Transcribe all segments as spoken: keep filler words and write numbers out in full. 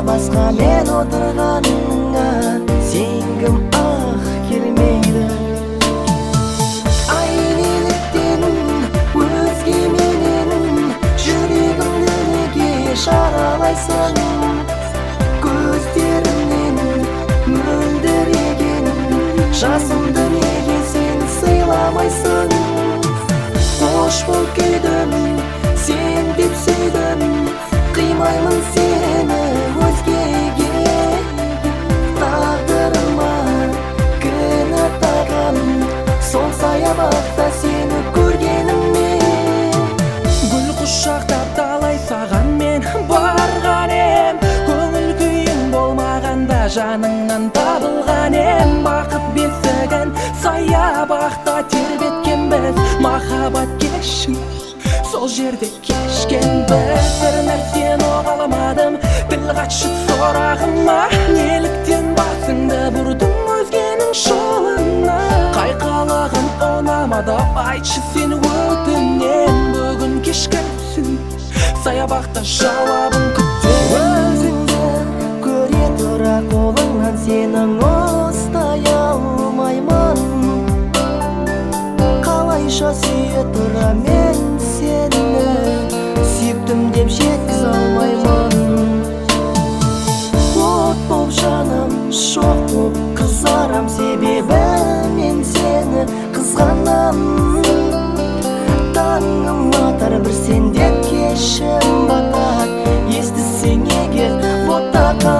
басқа мен отырғаныңа сенгім ақ келмейді. Ай неліктен өзгеменен жүрегімді неге жаралайсың? Көздеріңнен мөлдіреген жасымды неге сен сыйламайсың? Қош бол күйдім, сен деп сүйдім, қимаймын сені өзгеге. Тағдырыма кінәлаған сол саябақта сені көргеніммен. Гүл құшақтап талай саған мен барған ем, көңіл күйің болмағанда жаныңнан табылған ем. Бақыт бесігін саябақта тербеткен біз, махаббат кешін сол жерде кешкенбіз. Бір нәрсені ұға алмадым, тіл қатшы сұрағыма, неліктен басыңды бұрдың өзгенің жолына? Қайқалағым ұнамады, айтшы сені өтінем. Бүгін кешкісін саябақта жауабын күтемін. Өзіңді көре тұра қолыңнан сенің ұстай алмаймын. Қалайша сүйе тұра мен сені сүйіктім деп жеткізе алмаймын. От боп жаным, шоқ боп қызарам, себебі мен сені қызғанам. Таңым атар бір сен деп кешім батар, естісең егер ботақа.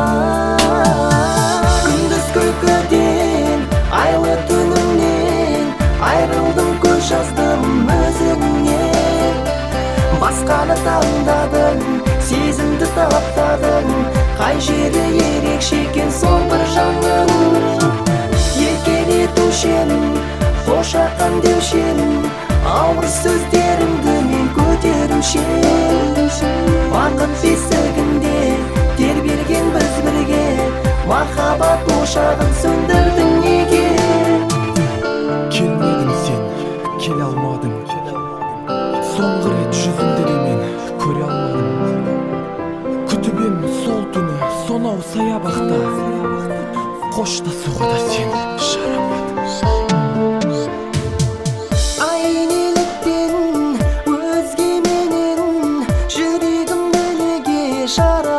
Күндіз күлкіден, айлы түнімнен айрылдым, көз жаздым өзіңнен. Басқаны таңдадың, сезімді таптадың, қай жері ерекше екен сол бір жаның? Еркелетуші едің, қошақан деуші едің, ауыр сөздерімді мен көтеруші едім. Бақыт бесігінде тербелген біз бірге, махаббат ошағын сөндірдің неге? Келмедің сен, келе алмадың, соңғы рет жүзіңді де мен көре алмадым. Күтіп ем сол түні сонау саябақта, қоштасуға да сен жарамадың. Ай неліктен өзгеменен жүрегімді неге жара